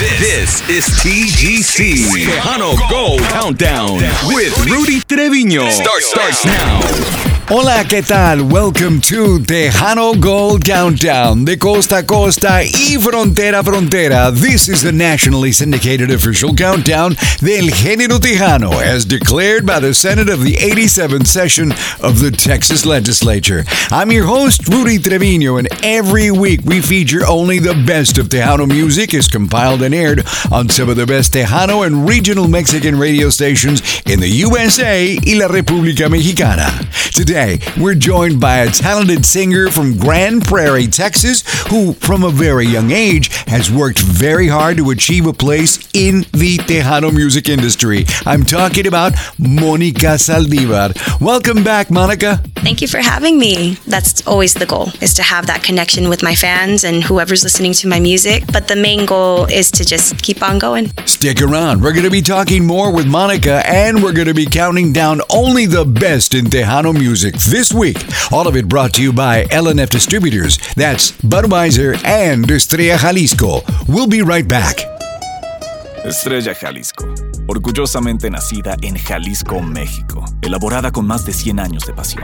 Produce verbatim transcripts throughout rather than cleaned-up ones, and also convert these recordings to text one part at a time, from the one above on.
This is T G C Tejano Gold Countdown with Rudy Treviño. Start, starts now. Hola, ¿qué tal? Welcome to Tejano Gold Countdown. De costa a costa y frontera a frontera, this is the nationally syndicated official countdown del género tejano as declared by the Senate of the eighty-seventh session of the Texas Legislature. I'm your host, Rudy Treviño, and every week we feature only the best of Tejano music as compiled and aired on some of the best Tejano and regional Mexican radio stations in the U S A y la República Mexicana. Today, we're joined by a talented singer from Grand Prairie, Texas, who, from a very young age, has worked very hard to achieve a place in the Tejano music industry. I'm talking about Mónica Saldívar. Welcome back, Mónica. Thank you for having me. That's always the goal, is to have that connection with my fans and whoever's listening to my music. But the main goal is to just keep on going. Stick around. We're going to be talking more with Mónica, and we're going to be counting down only the best in Tejano music this week. All of it brought to you by L N F Distributors. That's Budweiser and Estrella Jalisco. We'll be right back. Estrella Jalisco, orgullosamente nacida en Jalisco, México, elaborada con más de cien años de pasión.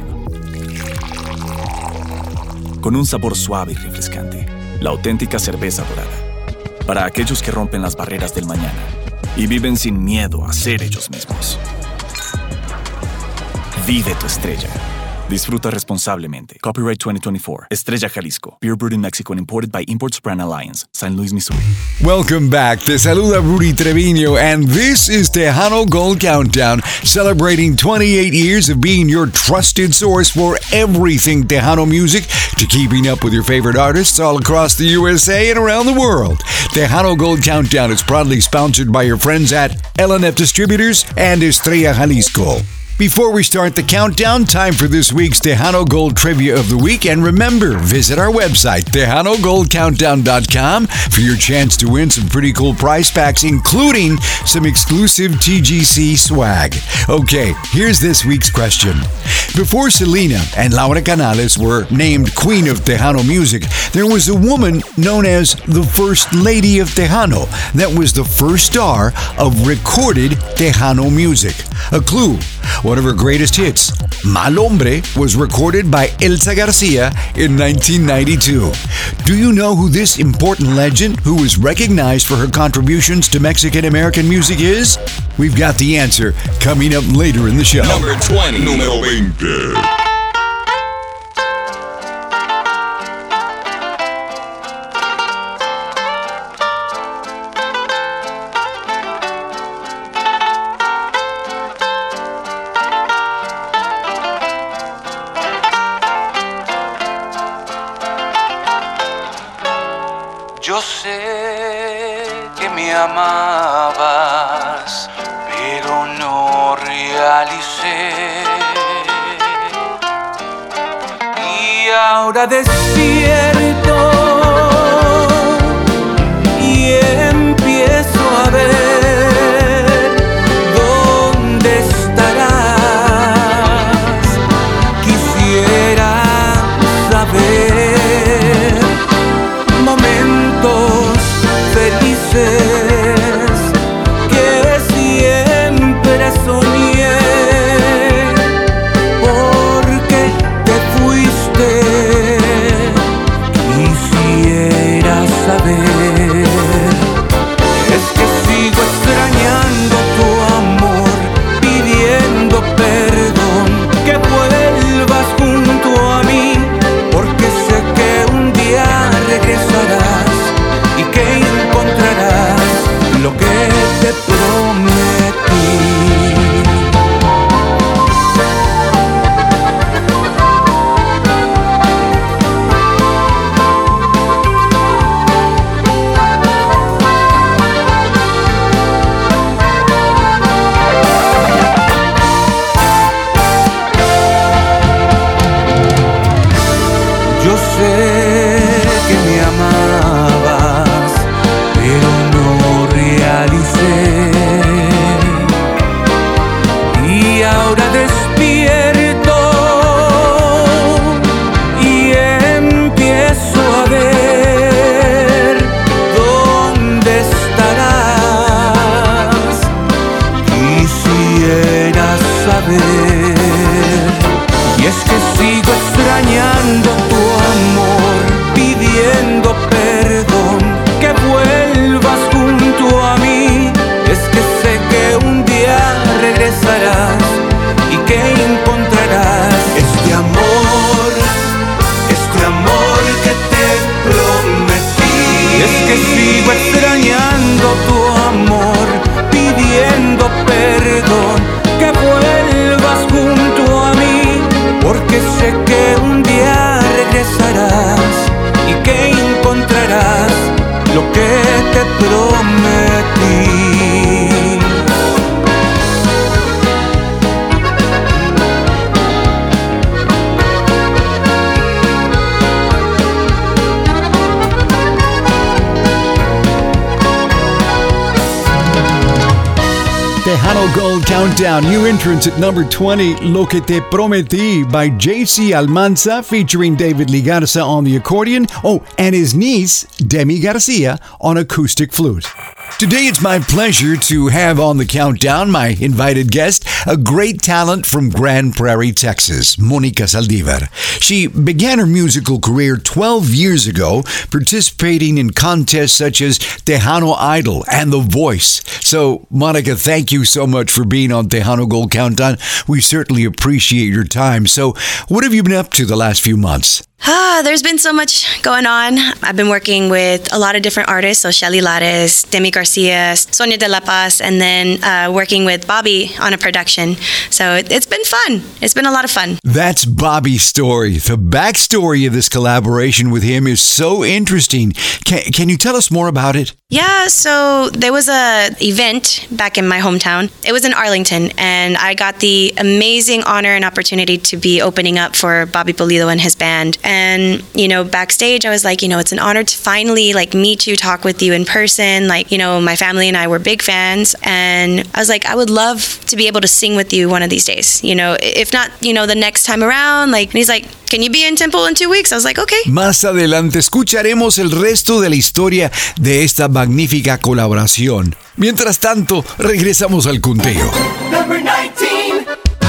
Con un sabor suave y refrescante, la auténtica cerveza dorada. Para aquellos que rompen las barreras del mañana y viven sin miedo a ser ellos mismos. Vive tu estrella. Disfruta responsablemente. Copyright twenty twenty-four. Estrella Jalisco. Beer brewed in Mexico and imported by Imports Brand Alliance. Saint Louis, Missouri. Welcome back. Te saluda Rudy Treviño, and this is Tejano Gold Countdown, celebrating twenty-eight years of being your trusted source for everything Tejano music, to keeping up with your favorite artists all across the U S A and around the world. Tejano Gold Countdown is proudly sponsored by your friends at L N F Distributors and Estrella Jalisco. Before we start the countdown, time for this week's Tejano Gold Trivia of the Week. And remember, visit our website, tejano gold countdown dot com, for your chance to win some pretty cool prize packs, including some exclusive T G C swag. Okay, here's this week's question. Before Selena and Laura Canales were named Queen of Tejano music, there was a woman known as the First Lady of Tejano that was the first star of recorded Tejano music. A clue. One of her greatest hits, Mal Hombre, was recorded by Elsa Garcia in nineteen ninety-two. Do you know who this important legend, who is recognized for her contributions to Mexican-American music, is? We've got the answer coming up later in the show. Number twenty. Número veinte. Yo sé que me amabas, pero no realicé. Y ahora despierto y empiezo a ver dónde estarás. Quisiera saber momentos felices que siempre soñé, porque te fuiste y si Tejano Gold Countdown, new entrance at number twenty, Lo Que Te Prometí by J C Almanza featuring David Lee Garza on the accordion, oh, and his niece, Demi Garcia, on acoustic flute. Today it's my pleasure to have on the countdown my invited guest, a great talent from Grand Prairie, Texas, Monica Saldivar. She began her musical career twelve years ago, participating in contests such as Tejano Idol and The Voice. So, Monica, thank you so much for being on Tejano Gold Countdown. We certainly appreciate your time. So, what have you been up to the last few months? Ah, there's been so much going on. I've been working with a lot of different artists, so Shelly Lares, Demi Garcia, Sonia de la Paz, and then uh, working with Bobby on a production. So it, it's been fun. It's been a lot of fun. That's Bobby's story. The backstory of this collaboration with him is so interesting. Can, can you tell us more about it? Yeah, so there was a event back in my hometown. It was in Arlington, and I got the amazing honor and opportunity to be opening up for Bobby Pulido and his band. And, you know, backstage, I was like, you know, it's an honor to finally, like, meet you, talk with you in person. Like, you know, my family and I were big fans. And I was like, I would love to be able to sing with you one of these days. You know, if not, you know, the next time around. Like, and he's like, can you be in Temple in two weeks? I was like, okay. Más adelante escucharemos el resto de la historia de esta magnífica colaboración. Mientras tanto, regresamos al conteo. Number nineteen.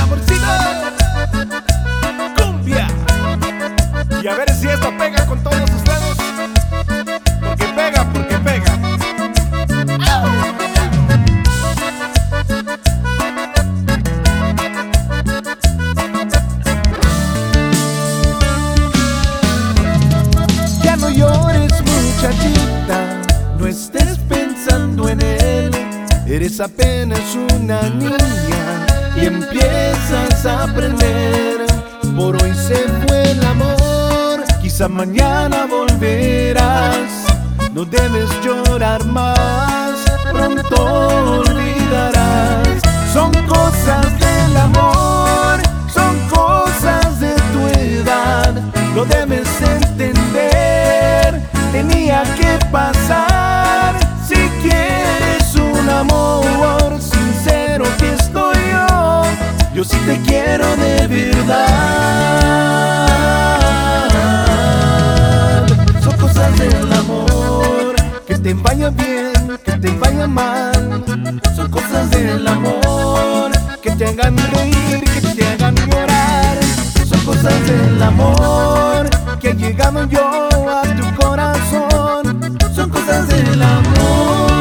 Cumbia. Y a ver si esto pega con todos ustedes. Porque pega, porque pega. Ya no llores, muchachita, no estés pensando en él. Eres apenas una niña y empiezas a aprender. Por hoy se fue el amor, quizá mañana volverás. No debes llorar más, pronto olvidarás. Son cosas del amor, son cosas de tu edad. Lo debes entender, tenía que pasar. Si quieres un amor sincero, aquí estoy yo. Yo sí te quiero de verdad. Son cosas del amor, que te vaya bien, que te vaya mal. Son cosas del amor, que te hagan reír, que te hagan llorar. Son cosas del amor, que he llegado yo a tu corazón. Son cosas del amor.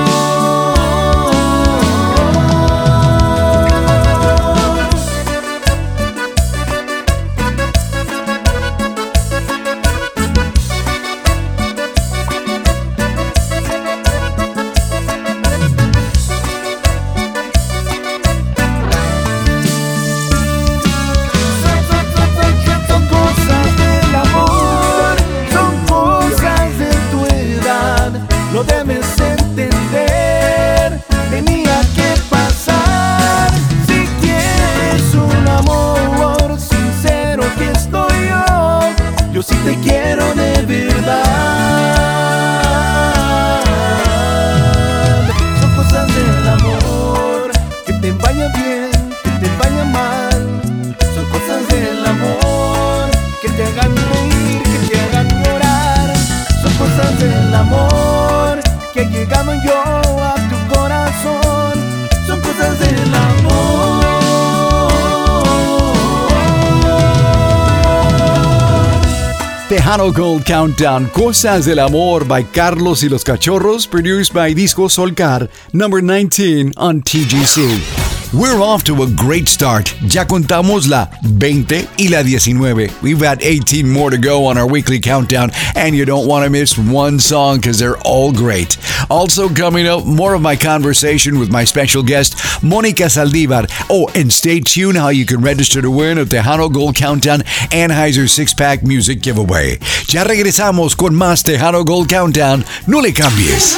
Si te quiero de verdad. Son cosas del amor, que te vaya bien, que te vaya mal. Son cosas del amor, que te hagan reír, que te hagan llorar. Son cosas del amor, que he llegado yo a tu corazón. Son cosas del amor. Tejano Gold Countdown, Cosas del Amor by Carlos y los Cachorros, produced by Disco Solcar, number nineteen on T G C. We're off to a great start. Ya contamos la veinte y la diecinueve. We've got eighteen more to go on our weekly countdown, and you don't want to miss one song because they're all great. Also coming up, more of my conversation with my special guest, Monica Saldivar. Oh, and stay tuned how you can register to win a Tejano Gold Countdown Anheuser six-pack music giveaway. Ya regresamos con más Tejano Gold Countdown. No le cambies.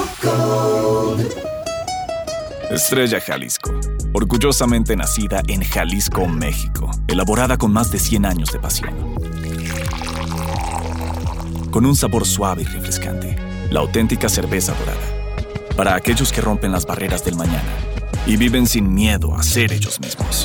Estrella Jalisco, orgullosamente nacida en Jalisco, México, elaborada con más de cien años de pasión. Con un sabor suave y refrescante, la auténtica cerveza dorada. Para aquellos que rompen las barreras del mañana y viven sin miedo a ser ellos mismos.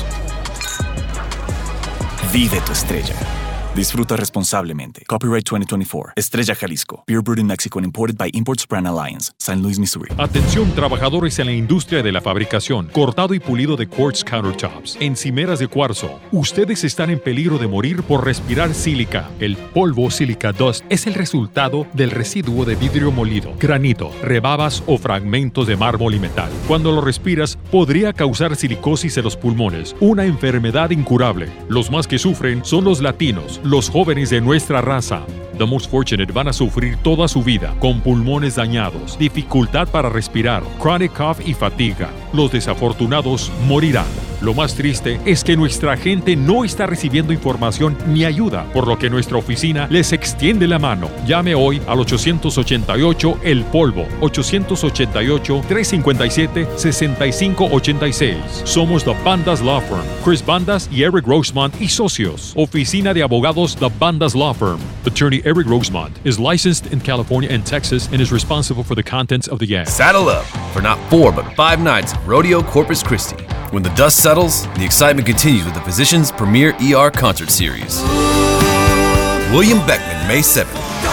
Vive tu estrella. Disfruta responsablemente. Copyright veinte veinticuatro. Estrella Jalisco. Beer brewed in Mexico and imported by Imports Brand Alliance. Saint Louis, Missouri. Atención trabajadores en la industria de la fabricación, cortado y pulido de quartz countertops, encimeras de cuarzo. Ustedes están en peligro de morir por respirar sílica. El polvo silica dust es el resultado del residuo de vidrio molido, granito, rebabas o fragmentos de mármol y metal. Cuando lo respiras, podría causar silicosis en los pulmones, una enfermedad incurable. Los más que sufren son los latinos, los jóvenes de nuestra raza. The most fortunate van a sufrir toda su vida con pulmones dañados, dificultad para respirar, chronic cough y fatiga. Los desafortunados morirán. Lo más triste es que nuestra gente no está recibiendo información ni ayuda, por lo que nuestra oficina les extiende la mano. Llame hoy al ochocientos ochenta y ocho El Polvo, ochocientos ochenta y ocho, trescientos cincuenta y siete, sesenta y cinco ochenta y seis. Somos The Bandas Law Firm, Chris Bandas y Eric Rosemont y socios. Oficina de abogados The Bandas Law Firm. Attorney Eric Rosemont is licensed in California and Texas and is responsible for the contents of the ad. Saddle up for not four but five nights of Rodeo Corpus Christi. When the dust settles, the excitement continues with the Physicians' premier E R concert series. William Beckman, May seventh.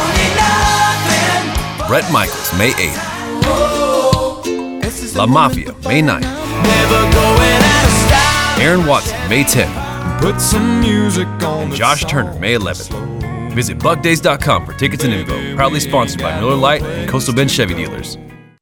Bret Michaels, May eighth. La Mafia, May ninth. Aaron Watson, May tenth. And Josh Turner, May eleventh. Visit buck days dot com for tickets and info. Proudly sponsored by Miller Lite and Coastal Bend Chevy Dealers.